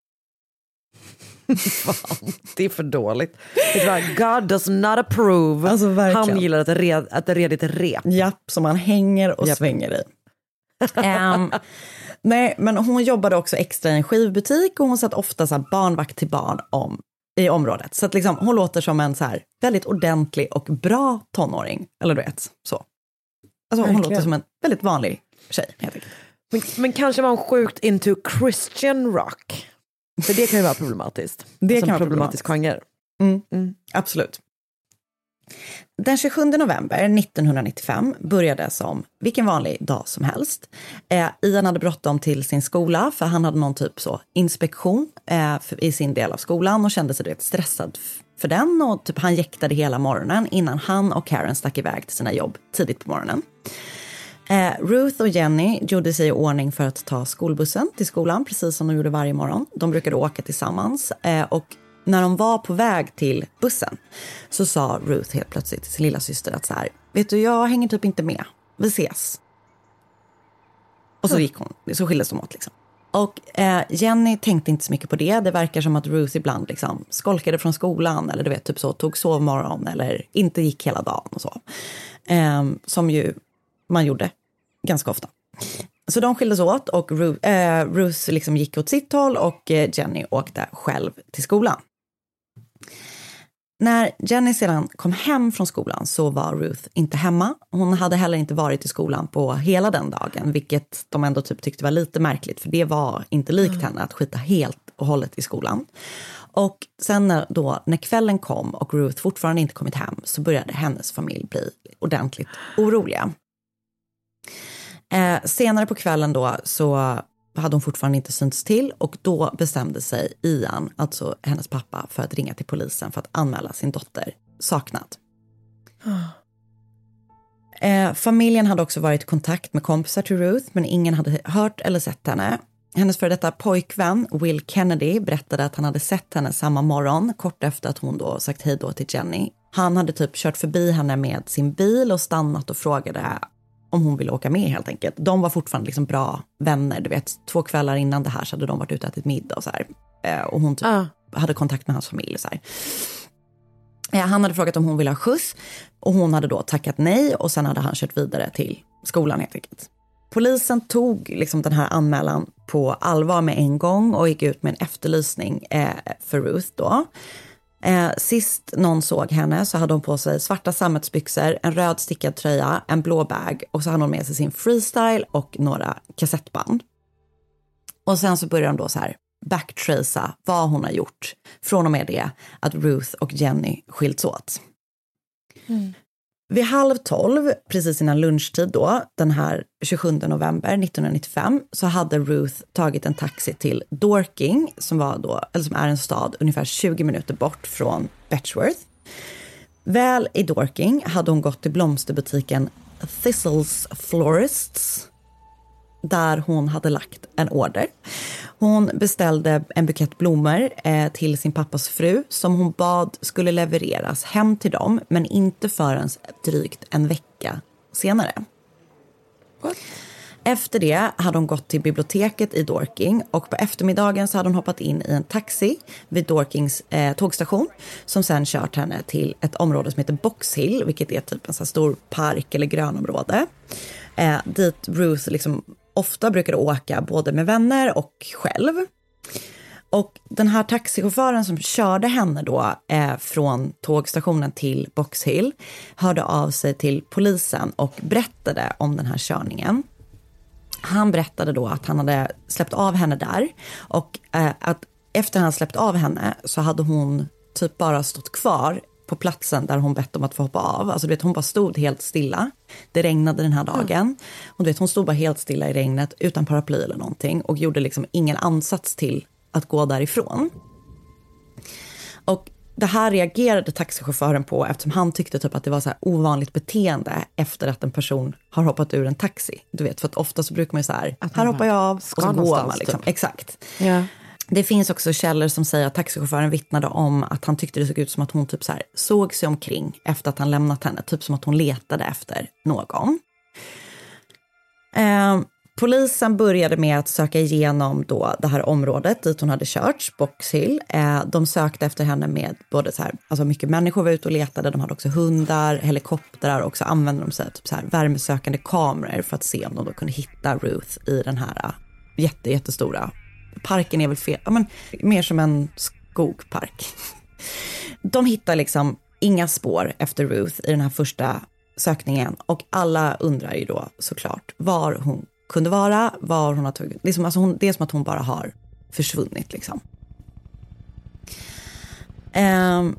S2: Fan, det är för dåligt. God does not approve. Alltså, han gillar att det red, att det redigt rep.
S3: Japp, som man hänger och Japp. svänger i. um, nej, men hon jobbade också extra i en skivbutik och hon satt ofta så här barnvakt till barn om i området. Så att liksom, hon låter som en så här väldigt ordentlig och bra tonåring. Eller du vet, så. Alltså hon låter som en väldigt vanlig tjej, helt enkelt.
S2: Men, men kanske var hon sjukt into Christian rock. För det kan ju vara problematiskt.
S3: Det
S2: alltså
S3: kan
S2: en
S3: vara
S2: problematisk genre.
S3: Mm, mm. Absolut. Den tjugosjunde november nittonhundranittiofem började som vilken vanlig dag som helst. Eh, Ian hade bråttom till sin skola för han hade någon typ så inspektion eh, för, i sin del av skolan och kände sig rätt stressad f- för den. Och typ han jäktade hela morgonen innan han och Karen stack iväg till sina jobb tidigt på morgonen. Eh, Ruth och Jenny gjorde sig i ordning för att ta skolbussen till skolan precis som de gjorde varje morgon. De brukade åka tillsammans eh, och när de var på väg till bussen så sa Ruth helt plötsligt till sin lilla syster att så här, vet du, jag hänger typ inte med. Vi ses. Och så gick hon, så skildes de åt liksom. Och eh, Jenny tänkte inte så mycket på det. Det verkar som att Ruth ibland liksom skolkade från skolan eller du vet, typ så, tog sovmorgon eller inte gick hela dagen och så. Eh, som ju man gjorde ganska ofta. Så de skildes åt och Ruth, eh, Ruth liksom gick åt sitt håll och eh, Jenny åkte själv till skolan. När Jenny sedan kom hem från skolan så var Ruth inte hemma. Hon hade heller inte varit i skolan på hela den dagen, vilket de ändå typ tyckte var lite märkligt, för det var inte likt mm. henne att skita helt och hållet i skolan. Och sen när, då, när kvällen kom och Ruth fortfarande inte kommit hem så började hennes familj bli ordentligt oroliga. Eh, senare på kvällen då så hade hon fortfarande inte synts till och då bestämde sig Ian, alltså hennes pappa, för att ringa till polisen för att anmäla sin dotter saknad. Eh, familjen hade också varit i kontakt med kompisar till Ruth men ingen hade hört eller sett henne. Hennes för detta pojkvän Will Kennedy berättade att han hade sett henne samma morgon kort efter att hon då sagt hej då till Jenny. Han hade typ kört förbi henne med sin bil och stannat och frågade om hon ville åka med helt enkelt. De var fortfarande liksom bra vänner, du vet. Två kvällar innan det här så hade de varit ute och ätit middag och så här. Eh, och hon typ uh. hade kontakt med hans familj. Så här. Eh, han hade frågat om hon ville ha skjuts. Och hon hade då tackat nej. Och sen hade han kört vidare till skolan helt enkelt. Polisen tog liksom den här anmälan på allvar med en gång. Och gick ut med en efterlysning eh, för Ruth då. Eh, sist någon såg henne så hade hon på sig svarta sammetsbyxor, en röd stickad tröja, en blå bag och så hade hon med sig sin freestyle och några kassettband. Och sen så började de då så här backtracea vad hon har gjort från och med det att Ruth och Jenny skilts åt. Mm. Vid halv tolv, precis innan lunchtid då, den här tjugosjunde november nittonhundranittiofem, så hade Ruth tagit en taxi till Dorking, som, var då, eller som är en stad ungefär tjugo minuter bort från Betchworth. Väl i Dorking hade hon gått till blomsterbutiken Thistles Florists, där hon hade lagt en order. Hon beställde en bukett blommor eh, till sin pappas fru som hon bad skulle levereras hem till dem, men inte förrän drygt en vecka senare. What? Efter det hade hon gått till biblioteket i Dorking och på eftermiddagen så hade hon hoppat in i en taxi vid Dorkings eh, tågstation som sen kört henne till ett område som heter Box Hill, vilket är typ en så stor park eller grönområde. Eh, dit Ruth liksom ofta brukade åka både med vänner och själv. Och den här taxichauffören som körde henne då eh, från tågstationen till Box Hill hörde av sig till polisen och berättade om den här körningen. Han berättade då att han hade släppt av henne där och eh, att efter han släppt av henne så hade hon typ bara stått kvar på platsen där hon bett om att få hoppa av. Alltså du vet, hon bara stod helt stilla. Det regnade den här dagen. Och du vet, hon stod bara helt stilla i regnet utan paraply eller någonting och gjorde liksom ingen ansats till att gå därifrån. Och det här reagerade taxichauffören på eftersom han tyckte typ att det var så här ovanligt beteende efter att en person har hoppat ur en taxi. Du vet, för att ofta så brukar man ju så här, här hoppar jag av och så går man liksom. Typ. Exakt. Ja. Det finns också källor som säger att taxichauffören vittnade om att han tyckte det såg ut som att hon typ så här såg sig omkring efter att han lämnat henne. Typ som att hon letade efter någon. Eh, polisen började med att söka igenom då det här området dit hon hade kört, Box Hill. Eh, de sökte efter henne med både så här, alltså mycket människor var ute och letade. De hade också hundar, helikoptrar och så använde de sig typ så här värmesökande kameror för att se om de då kunde hitta Ruth i den här jätte, jättestora parken är väl fel, ja, men mer som en skogpark. De hittar liksom inga spår efter Ruth i den här första sökningen och alla undrar ju då såklart var hon kunde vara, var hon har tagit. Det är som, alltså hon, det är som att hon bara har försvunnit liksom. Um,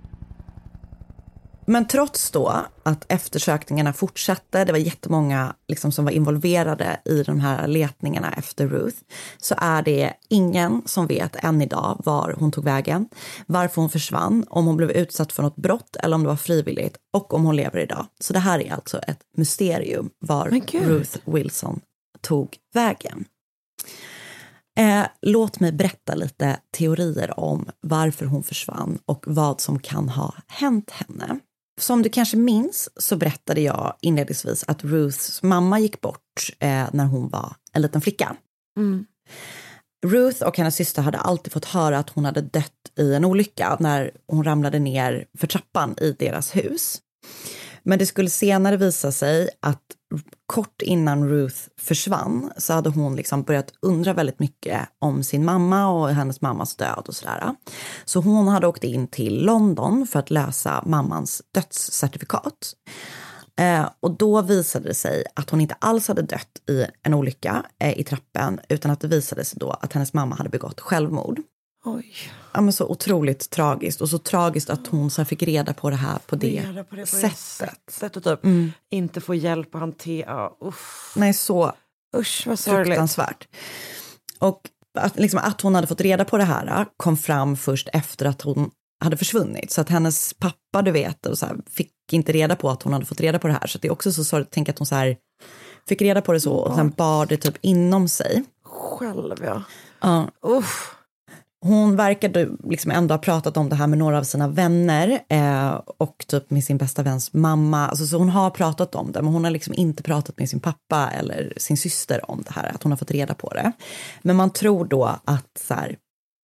S3: Men trots då att eftersökningarna fortsatte, det var jättemånga liksom som var involverade i de här letningarna efter Ruth, så är det ingen som vet än idag var hon tog vägen, varför hon försvann, om hon blev utsatt för något brott eller om det var frivilligt och om hon lever idag. Så det här är alltså ett mysterium var Ruth Wilson tog vägen. Eh, låt mig berätta lite teorier om varför hon försvann och vad som kan ha hänt henne. Som du kanske minns så berättade jag inledningsvis att Ruths mamma gick bort eh, när hon var en liten flicka. Mm. Ruth och hennes syster hade alltid fått höra att hon hade dött i en olycka när hon ramlade ner för trappan i deras hus. Men det skulle senare visa sig att kort innan Ruth försvann så hade hon liksom börjat undra väldigt mycket om sin mamma och hennes mammas död och sådär. Så hon hade åkt in till London för att lösa mammans dödscertifikat. Eh, och då visade det sig att hon inte alls hade dött i en olycka eh, i trappen, utan att det visade sig då att hennes mamma hade begått självmord.
S2: Oj.
S3: Ja, men så otroligt tragiskt. Och så tragiskt att hon så fick reda på det här på det, det, på det på sättet.
S2: sättet. Och typ mm. inte få hjälp att hantera. Uff.
S3: Nej, så
S2: Usch, vad fruktansvärt.
S3: Och att, liksom, att hon hade fått reda på det här kom fram först efter att hon hade försvunnit. Så att hennes pappa, du vet, och så här, fick inte reda på att hon hade fått reda på det här. Så det är också så sorgligt att tänka att hon så här, fick reda på det så och sen bar det typ inom sig.
S2: Själv, ja.
S3: Ja.
S2: Uff.
S3: Hon verkade liksom ändå ha pratat om det här med några av sina vänner eh, och typ med sin bästa väns mamma. Alltså, så hon har pratat om det, men hon har liksom inte pratat med sin pappa eller sin syster om det här, att hon har fått reda på det. Men man tror då att så här,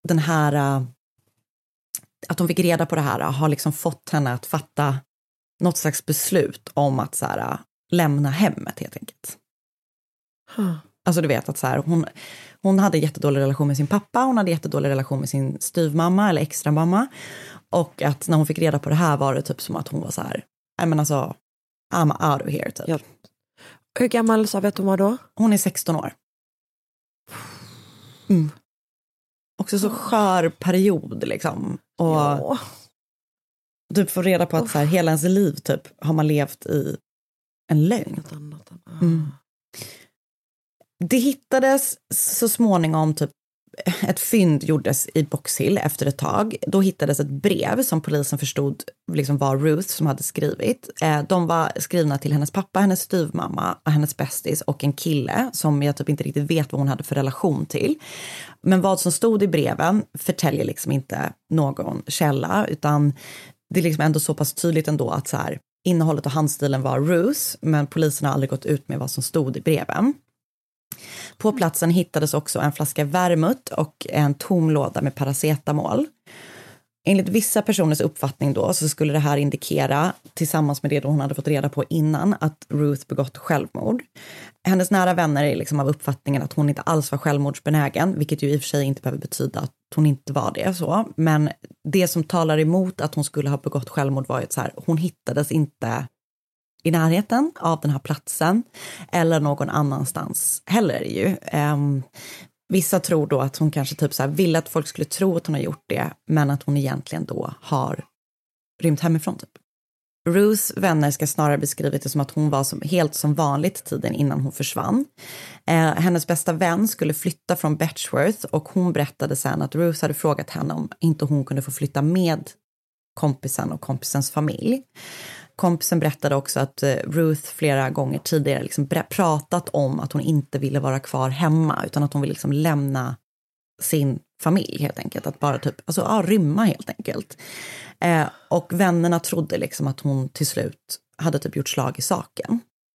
S3: den här, att hon fick reda på det här har liksom fått henne att fatta något slags beslut om att så här, lämna hemmet helt enkelt.
S2: Huh.
S3: Alltså du vet att så här, hon, hon hade jättedålig relation med sin pappa, hon hade jättedålig relation med sin styvmamma eller extra mamma. Och att när hon fick reda på det här var det typ som att hon var så här, nej men alltså, I'm out of here typ.
S2: Ja. Hur gammal sa vi att hon var då?
S3: Hon är sexton år. Mm. Också så skör period liksom. Och
S2: ja.
S3: typ får reda på att så här, hela ens liv typ har man levt i en lögn. Mm. Det hittades så småningom typ ett fynd gjordes i Box Hill efter ett tag. Då hittades ett brev som polisen förstod liksom var Ruth som hade skrivit. De var skrivna till hennes pappa, hennes styvmamma, hennes bästis och en kille som jag typ inte riktigt vet vad hon hade för relation till. Men vad som stod i breven förtäljer liksom inte någon källa, utan det är liksom ändå så pass tydligt ändå att så här, innehållet och handstilen var Ruth, men polisen har aldrig gått ut med vad som stod i breven. På platsen hittades också en flaska vermouth och en tom låda med paracetamol. Enligt vissa personers uppfattning då så skulle det här indikera, tillsammans med det då hon hade fått reda på innan, att Ruth begått självmord. Hennes nära vänner är liksom av uppfattningen att hon inte alls var självmordsbenägen, vilket ju i och för sig inte behöver betyda att hon inte var det så. Men det som talar emot att hon skulle ha begått självmord var ju att så här, hon hittades inte i närheten av den här platsen eller någon annanstans heller ju. Um, vissa tror då att hon kanske typ så här ville att folk skulle tro att hon har gjort det, men att hon egentligen då har rymt hemifrån typ. Ruths vänner ska snarare beskrivit det som att hon var som, helt som vanligt tiden innan hon försvann. Eh, hennes bästa vän skulle flytta från Betchworth och hon berättade sen att Ruth hade frågat henne om inte hon kunde få flytta med kompisen och kompisens familj. Kompisen berättade också att Ruth flera gånger tidigare liksom pratat om att hon inte ville vara kvar hemma utan att hon ville liksom lämna sin familj helt enkelt. Att bara typ, alltså ja, rymma helt enkelt. Eh, och vännerna trodde liksom att hon till slut hade typ gjort slag i saken.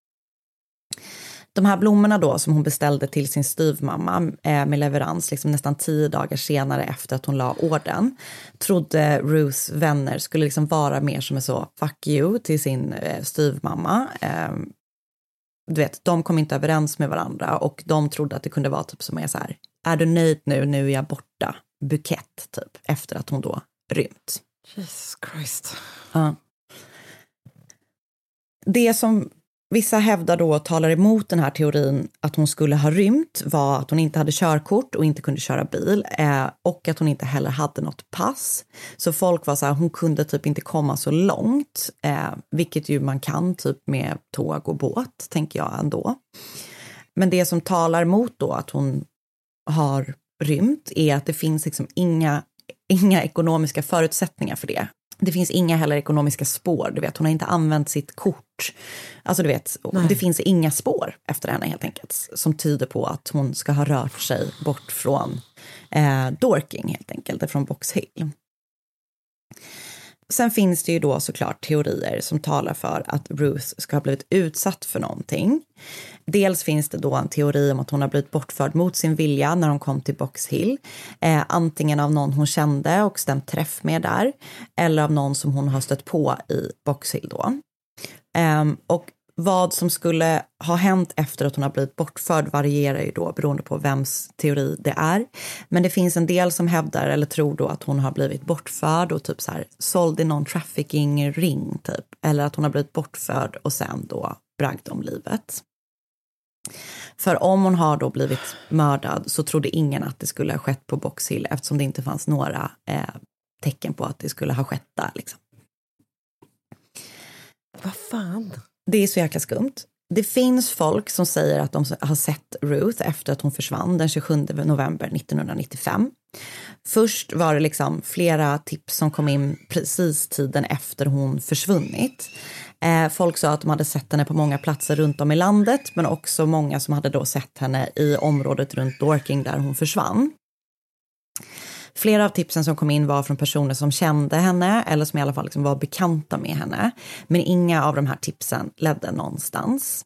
S3: De här blommorna då som hon beställde till sin styvmamma eh, med leverans liksom nästan tio dagar senare efter att hon la orden, trodde Ruths vänner skulle liksom vara mer som en så fuck you till sin eh, styvmamma. Eh, du vet, de kom inte överens med varandra och de trodde att det kunde vara typ som är så här, är du nöjd nu, nu är jag borta, bukett typ, efter att hon då rymt.
S2: Jesus Christ.
S3: Ja. Det som vissa hävdar då talar emot den här teorin att hon skulle ha rymt var att hon inte hade körkort och inte kunde köra bil eh, och att hon inte heller hade något pass. Så folk var så här, hon kunde typ inte komma så långt, eh, vilket ju man kan typ med tåg och båt, tänker jag ändå. Men det som talar emot då att hon har rymt är att det finns liksom inga, inga ekonomiska förutsättningar för det. Det finns inga heller ekonomiska spår, du vet, hon har inte använt sitt kort. Alltså du vet, Nej. Det finns inga spår efter henne helt enkelt som tyder på att hon ska ha rört sig bort från eh, Dorking helt enkelt, från Box Hill. Sen finns det ju då såklart teorier som talar för att Ruth ska ha blivit utsatt för någonting. Dels finns det då en teori om att hon har blivit bortförd mot sin vilja när hon kom till Box Hill. Eh, antingen av någon hon kände och stämt träff med där. Eller av någon som hon har stött på i Box Hill då. Eh, och vad som skulle ha hänt efter att hon har blivit bortförd varierar ju då beroende på vems teori det är. Men det finns en del som hävdar eller tror då att hon har blivit bortförd och typ så här såld i någon trafficking ring typ. Eller att hon har blivit bortförd och sen då bragd om livet. För om hon har då blivit mördad så trodde ingen att det skulle ha skett på Box Hill eftersom det inte fanns några eh, tecken på att det skulle ha skett där liksom.
S2: Vad fan?
S3: Det är så jäkla skumt. Det finns folk som säger att de har sett Ruth efter att hon försvann den tjugosjunde november nittonhundranittiofem. Först var det liksom flera tips som kom in precis tiden efter hon försvunnit. Eh, folk sa att de hade sett henne på många platser runt om i landet, men också många som hade då sett henne i området runt Dorking där hon försvann. Flera av tipsen som kom in var från personer som kände henne eller som i alla fall liksom var bekanta med henne. Men inga av de här tipsen ledde någonstans.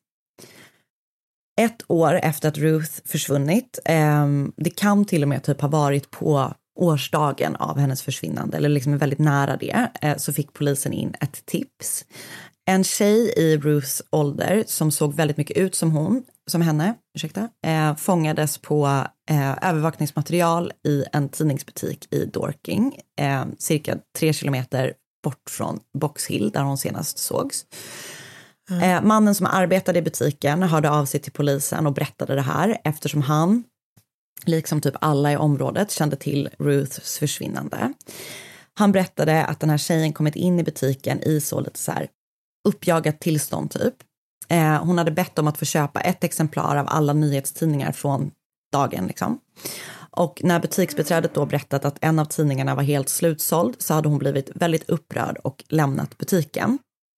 S3: Ett år efter att Ruth försvunnit, eh, det kan till och med typ ha varit på årsdagen av hennes försvinnande, eller liksom väldigt nära det, eh, så fick polisen in ett tips. En tjej i Ruths ålder som såg väldigt mycket ut som hon, som henne, ursäkta, eh, fångades på eh, övervakningsmaterial i en tidningsbutik i Dorking, eh, cirka tre kilometer bort från Box Hill där hon senast sågs. Mm. Eh, mannen som arbetade i butiken hörde av sig till polisen och berättade det här eftersom han, liksom typ alla i området, kände till Ruths försvinnande. Han berättade att den här tjejen kommit in i butiken i så lite så här uppjagat tillstånd typ. Eh, hon hade bett om att få köpa ett exemplar av alla nyhetstidningar från dagen liksom. Och när butiksbeträdet då berättat att en av tidningarna var helt slutsåld så hade hon blivit väldigt upprörd och lämnat butiken.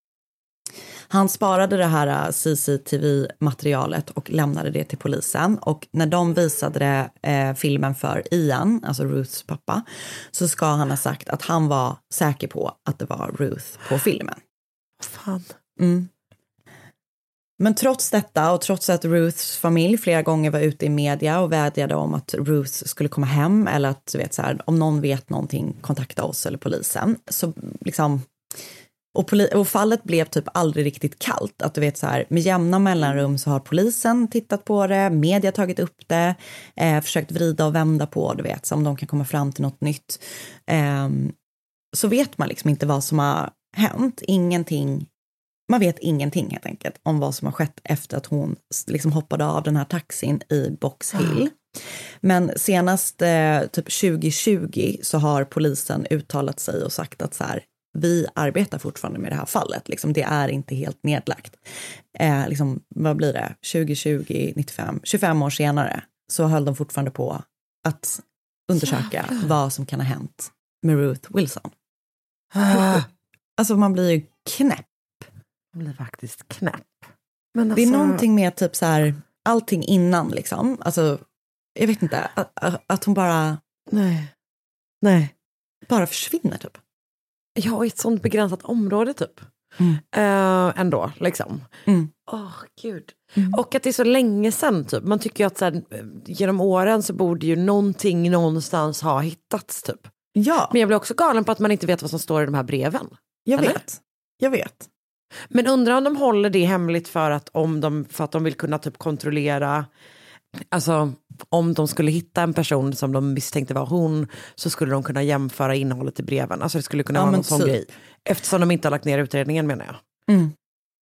S3: Han sparade det här C C T V-materialet och lämnade det till polisen. Och när de visade det, eh, filmen för Ian, alltså Ruths pappa, så ska han ha sagt att han var säker på att det var Ruth på filmen.
S2: Fan.
S3: Mm. Men trots detta och trots att Ruths familj flera gånger var ute i media och vädjade om att Ruth skulle komma hem eller att du vet så här, om någon vet någonting, kontakta oss eller polisen, så liksom. Och, poli- och fallet blev typ aldrig riktigt kallt. Att du vet så här, med jämna mellanrum så har polisen tittat på det, media tagit upp det, eh, försökt vrida och vända på, du vet, så om de kan komma fram till något nytt. Eh, så vet man liksom inte vad som har hänt. Ingenting, man vet ingenting helt enkelt om vad som har skett efter att hon liksom hoppade av den här taxin i Box Hill. Mm. Men senast eh, typ tjugo tjugo så har polisen uttalat sig och sagt att så här, vi arbetar fortfarande med det här fallet. Liksom, det är inte helt nedlagt. Eh, liksom, vad blir det? tjugo tjugo, nittiofem, tjugofem år senare så höll de fortfarande på att undersöka Jävlar. vad som kan ha hänt med Ruth Wilson. Ah. Alltså man blir ju knäpp.
S2: Man blir faktiskt knäpp. Men alltså...
S3: Det är någonting med typ så här, allting innan liksom. Alltså, jag vet inte, att, att hon bara...
S2: Nej. Nej.
S3: Bara försvinner typ.
S2: Ja, i ett sånt begränsat område typ.
S3: Mm.
S2: Uh, ändå, liksom.
S3: Mm.
S2: Åh, oh, gud. Mm. Och att det är så länge sedan typ. Man tycker ju att så här, genom åren så borde ju någonting någonstans ha hittats typ.
S3: Ja.
S2: Men jag blir också galen på att man inte vet vad som står i de här breven.
S3: Jag
S2: Eller?
S3: vet. Jag vet.
S2: Men undrar om de håller det hemligt för att, om de, för att de vill kunna typ kontrollera... Alltså om de skulle hitta en person som de misstänkte var hon, så skulle de kunna jämföra innehållet i breven. Alltså det skulle kunna
S3: ja,
S2: vara någon sån
S3: typ.
S2: grej. Eftersom de inte har lagt ner utredningen, menar jag.
S3: Mm.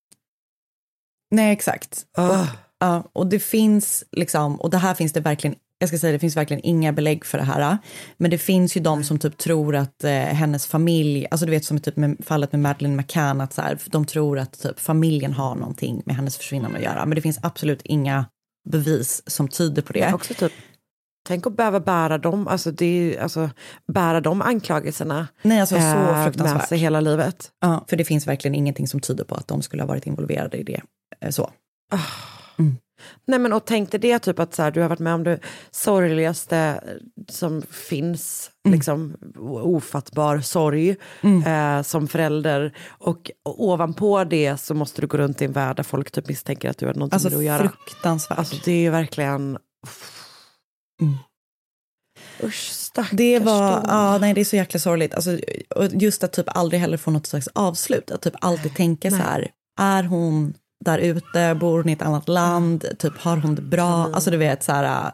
S3: Nej, exakt.
S2: Uh.
S3: Och, ja, och det finns liksom, och det här finns det verkligen, jag ska säga det finns verkligen inga belägg för det här. Men det finns ju de som typ tror att eh, hennes familj, alltså du vet som typ med fallet med Madeleine McCann, att så här, de tror att typ familjen har någonting med hennes försvinnande att göra. Men det finns absolut inga bevis som tyder på det.
S2: Ja, också typ, tänk att behöva bära dem, alltså det är, alltså, bära de anklagelserna.
S3: Nej, alltså så
S2: äh,
S3: fruktansvärt.
S2: Med sig hela livet.
S3: Ja, för det finns verkligen ingenting som tyder på att de skulle ha varit involverade i det. Så. Mm.
S2: Nej, men och tänkte det typ att så här, du har varit med om det sorgligaste som finns, mm. liksom ofattbar sorg
S3: mm.
S2: eh, som förälder, och, och ovanpå det så måste du gå runt i en värld där folk typ misstänker att du har någonting
S3: alltså,
S2: med det att göra.
S3: Fruktansvärt.
S2: Alltså det är ju verkligen
S3: mm.
S2: usch, stackars
S3: det var,
S2: stor.
S3: ja, nej, det är så jäkla sorgligt. Alltså, och just att typ aldrig heller få något slags avslut, att typ alltid nej. tänka nej. så här, är hon där ute, bor hon i ett annat land, typ har hon det bra, mm. alltså du vet så här,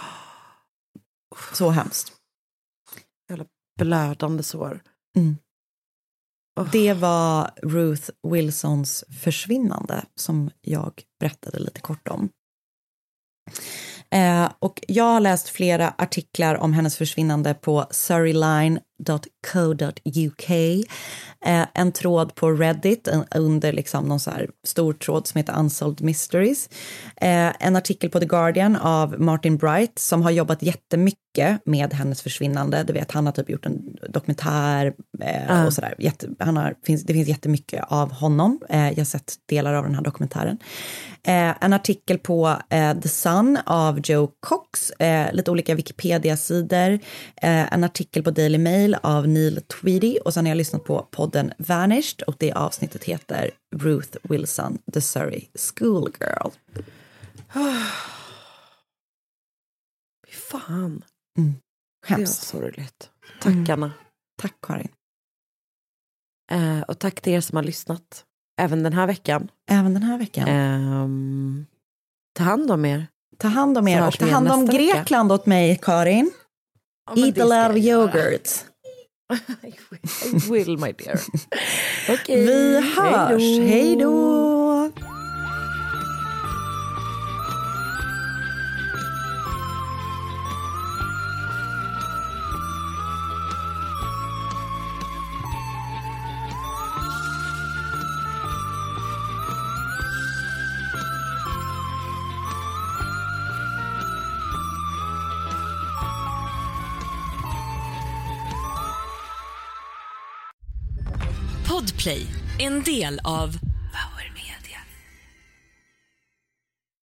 S3: så hemskt.
S2: Jävla blödande sår.
S3: Mm.
S2: Oh.
S3: Det var Ruth Wilsons försvinnande som jag berättade lite kort om. Eh, och jag har läst flera artiklar om hennes försvinnande på surreyline dot co dot u k. Eh, en tråd på Reddit en, under liksom någon så här stor tråd som heter Unsolved Mysteries. Eh, en artikel på The Guardian av Martin Bright som har jobbat jättemycket med hennes försvinnande. Du vet, han har typ gjort en dokumentär eh, mm. och sådär. Jätte, han har, finns, det finns jättemycket av honom. Eh, jag har sett delar av den här dokumentären. Eh, en artikel på eh, The Sun av Joe Cox, eh, lite olika Wikipedia-sidor, eh, en artikel på Daily Mail av Neil Tweedy, och sen har jag lyssnat på podden Vanished, och det avsnittet heter Ruth Wilson, The Surrey Schoolgirl.
S2: Oh. Fy fan.
S3: Mm. Hemskt.
S2: Det var sorgligt. Tack mm. Anna.
S3: Tack Karin.
S2: Eh, och tack till er som har lyssnat. Även den här veckan.
S3: Även den här veckan.
S2: Eh, ta hand om er.
S3: Ta hand om er och ta hand om Grekland vecka. Åt mig, Karin. Ja, eat a lot of yoghurt.
S2: I will, my dear. Okay.
S3: Vi hörs. Hej då.
S1: Podplay, en del av